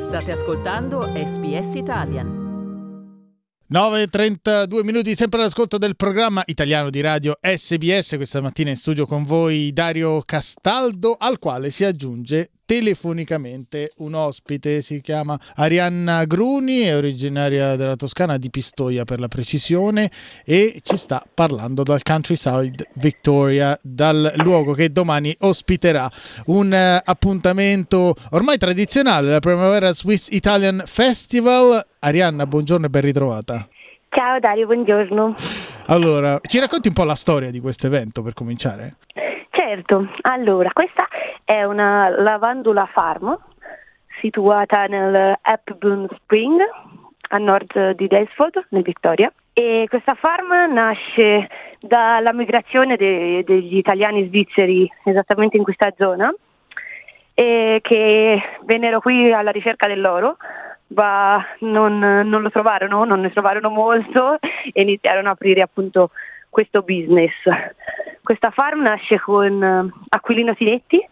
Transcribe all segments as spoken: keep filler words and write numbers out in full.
State ascoltando S B S Italian. nove e trentadue minuti, sempre all'ascolto del programma italiano di radio S B S. Questa mattina in studio con voi Dario Castaldo, al quale si aggiunge telefonicamente un ospite. Si chiama Arianna Gruni, è originaria della Toscana, di Pistoia per la precisione, e ci sta parlando dal Countryside Victoria, dal luogo che domani ospiterà un uh, appuntamento ormai tradizionale, la Primavera Swiss Italian Festival. Arianna, buongiorno e ben ritrovata. Ciao Dario, buongiorno. Allora, ci racconti un po' la storia di questo evento per cominciare? Certo, allora questa è una lavandula farm situata nel Hepburn Spring a nord di Daylesford, nel Victoria, e questa farm nasce dalla migrazione de- degli italiani svizzeri esattamente in questa zona, e che vennero qui alla ricerca dell'oro, ma non, non lo trovarono, non ne trovarono molto e iniziarono a aprire appunto questo business. Questa farm nasce con uh, Aquilino Sinetti,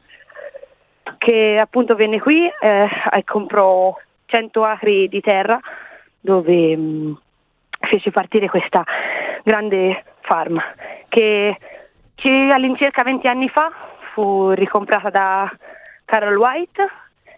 che appunto venne qui eh, e comprò cento acri di terra dove mh, fece partire questa grande farm, che ci, all'incirca venti anni fa fu ricomprata da Carol White,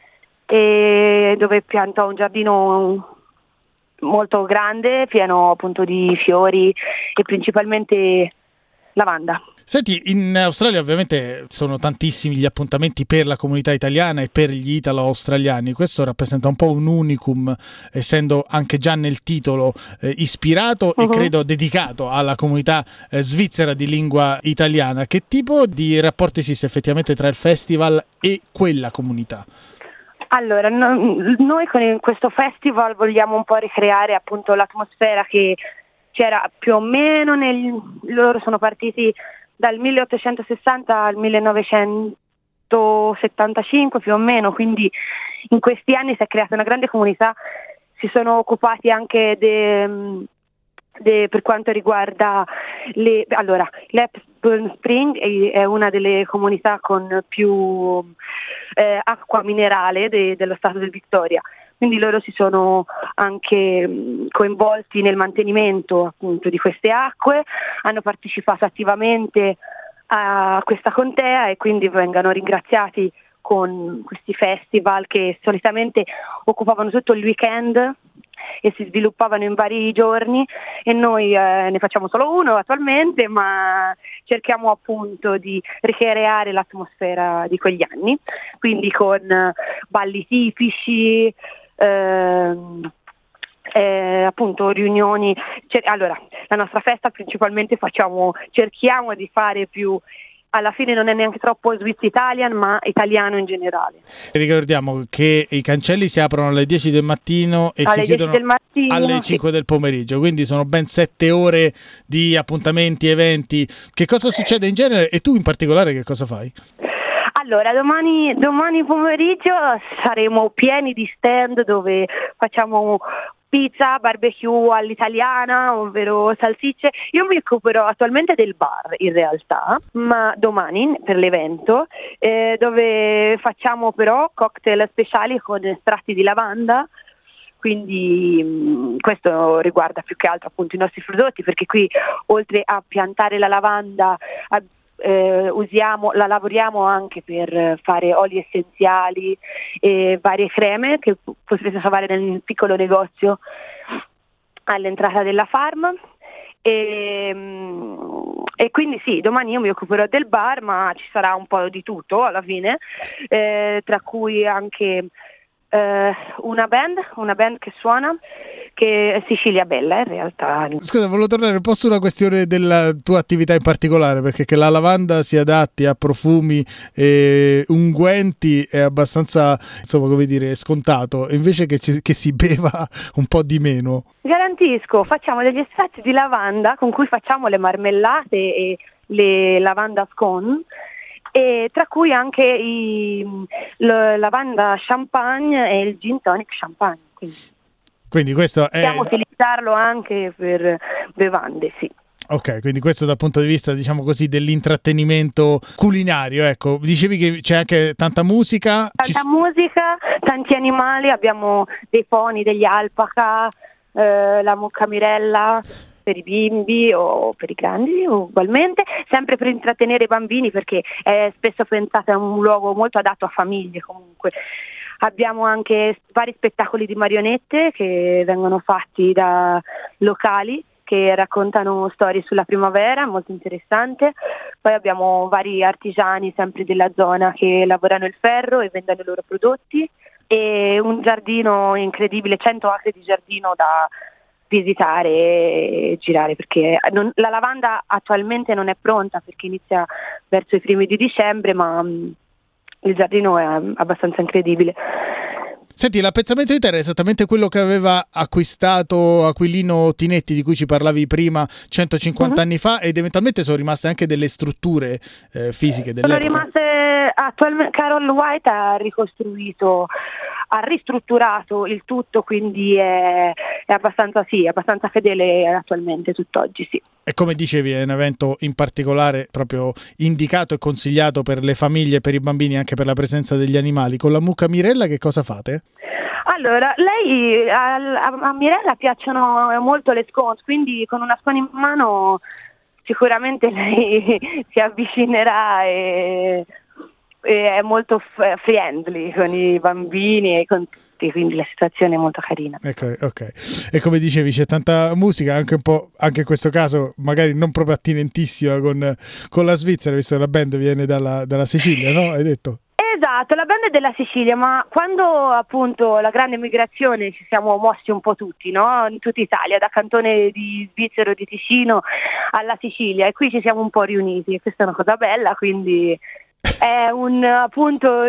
e dove piantò un giardino molto grande, pieno appunto di fiori e principalmente lavanda. Senti, in Australia ovviamente sono tantissimi gli appuntamenti per la comunità italiana e per gli italo-australiani. Questo rappresenta un po' un unicum, essendo anche già nel titolo eh, ispirato uh-huh. e credo dedicato alla comunità eh, svizzera di lingua italiana. Che tipo di rapporto esiste effettivamente tra il festival e quella comunità? Allora, no, noi con questo festival vogliamo un po' ricreare appunto l'atmosfera che c'era più o meno nel, loro sono partiti dal milleottocentosessanta al millenovecentosettantacinque più o meno, quindi in questi anni si è creata una grande comunità, si sono occupati anche de, de, per quanto riguarda le, allora, l'Hepburn Spring è, è una delle comunità con più eh, acqua minerale de, dello stato del Victoria. Quindi loro si sono anche mh, coinvolti nel mantenimento appunto di queste acque, hanno partecipato attivamente a questa contea e quindi vengono ringraziati con questi festival che solitamente occupavano tutto il weekend e si sviluppavano in vari giorni, e noi eh, ne facciamo solo uno attualmente, ma cerchiamo appunto di ricreare l'atmosfera di quegli anni, quindi con eh, balli tipici, Eh, eh, appunto riunioni. Cer- allora, la nostra festa principalmente facciamo, cerchiamo di fare più, alla fine non è neanche troppo Swiss Italian, ma italiano in generale. Ricordiamo che i cancelli si aprono alle dieci del mattino e alle si chiudono del mattino, alle cinque sì. del pomeriggio, quindi sono ben sette ore di appuntamenti, eventi. Che cosa succede in genere e tu in particolare che cosa fai? Allora, domani, domani pomeriggio saremo pieni di stand dove facciamo pizza, barbecue all'italiana, ovvero salsicce. Io mi occuperò attualmente del bar in realtà, ma domani per l'evento, eh, dove facciamo però cocktail speciali con estratti di lavanda. Quindi mh, questo riguarda più che altro appunto i nostri prodotti, perché qui oltre a piantare la lavanda a Eh, usiamo, la lavoriamo anche per fare oli essenziali e varie creme che potrete trovare nel piccolo negozio all'entrata della farm, e, e quindi sì, domani io mi occuperò del bar, ma ci sarà un po' di tutto alla fine, eh, tra cui anche eh, una band, una band che suona, che è Sicilia Bella in realtà. Scusa, volevo tornare un po' sulla questione della tua attività in particolare, perché che la lavanda si adatti a profumi e unguenti è abbastanza, insomma, come dire, scontato, invece che, ci, che si beva un po' di meno. Garantisco, facciamo degli estratti di lavanda con cui facciamo le marmellate e le lavanda scone, e tra cui anche i, la lavanda champagne e il gin tonic champagne. Quindi. Quindi questo è... Possiamo utilizzarlo anche per bevande, sì. Ok, quindi questo dal punto di vista, diciamo così, dell'intrattenimento culinario, ecco. Dicevi che c'è anche tanta musica. Tanta Ci... musica, tanti animali, abbiamo dei pony, degli alpaca, eh, la mucca Mirella per i bimbi o per i grandi ugualmente, sempre per intrattenere i bambini perché è spesso pensata un luogo molto adatto a famiglie comunque. Abbiamo anche vari spettacoli di marionette che vengono fatti da locali che raccontano storie sulla primavera, molto interessante. Poi abbiamo vari artigiani sempre della zona che lavorano il ferro e vendono i loro prodotti e un giardino incredibile, cento acri di giardino da visitare e girare perché non, la lavanda attualmente non è pronta perché inizia verso i primi di dicembre, ma mh, il giardino è abbastanza incredibile. Senti, l'appezzamento di terra è esattamente quello che aveva acquistato Aquilino Tinetti, di cui ci parlavi prima, centocinquanta uh-huh. anni fa, ed eventualmente sono rimaste anche delle strutture eh, fisiche dell'epoca. Sono rimaste attualmente. Carol White ha ricostruito, ha ristrutturato il tutto, quindi è, è abbastanza sì, è abbastanza fedele attualmente tutt'oggi, sì. E come dicevi, è un evento in particolare proprio indicato e consigliato per le famiglie e per i bambini, anche per la presenza degli animali. Con la mucca Mirella che cosa fate? Allora, lei a, a Mirella piacciono molto le scones, quindi con una scone in mano sicuramente lei si avvicinerà e, e è molto f- friendly con i bambini e con tutti, quindi la situazione è molto carina. Ecco, ok. E come dicevi, c'è tanta musica, anche un po', anche in questo caso magari non proprio attinentissima con, con la Svizzera, visto che la band viene dalla, dalla Sicilia, no? Hai detto? Esatto, la band è della Sicilia, ma quando appunto la grande migrazione ci siamo mossi un po' tutti, no? In tutta Italia, da Cantone di Svizzero, di Ticino alla Sicilia, e qui ci siamo un po' riuniti e questa è una cosa bella, quindi è un appunto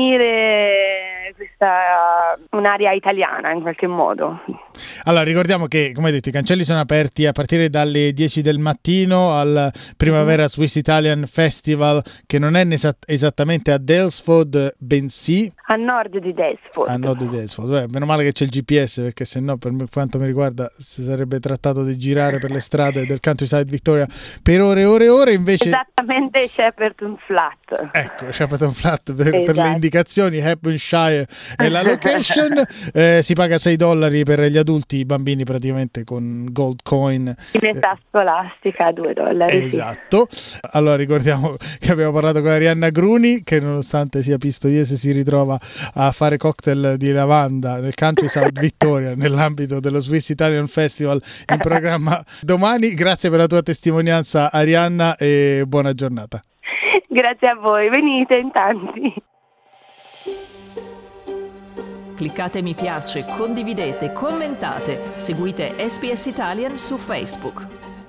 riunire questa un'area italiana in qualche modo. Allora ricordiamo che, come hai detto, i cancelli sono aperti a partire dalle dieci del mattino al Primavera Swiss Italian Festival, che non è nesa- esattamente a Daylesford, bensì a nord di Daylesford. A nord di Daylesford. Beh, meno male che c'è il G P S, perché se no, per me, quanto mi riguarda, si sarebbe trattato di girare per le strade del Countryside Victoria per ore e ore e ore. Invece esattamente Shepperton Flat. Ecco, Shepperton Flat per, esatto. per le indicazioni, Hampshire è la location. eh, si paga sei dollari per gli adulti, i bambini praticamente con gold coin in età scolastica due dollari. Esatto. Sì. Allora ricordiamo che abbiamo parlato con Arianna Gruni, che nonostante sia pistoiese si ritrova a fare cocktail di lavanda nel Countryside Victoria nell'ambito dello Swiss Italian Festival in programma domani. Grazie per la tua testimonianza, Arianna, e buona giornata. Grazie a voi, venite in tanti. Cliccate mi piace, condividete, commentate, seguite S B S Italian su Facebook.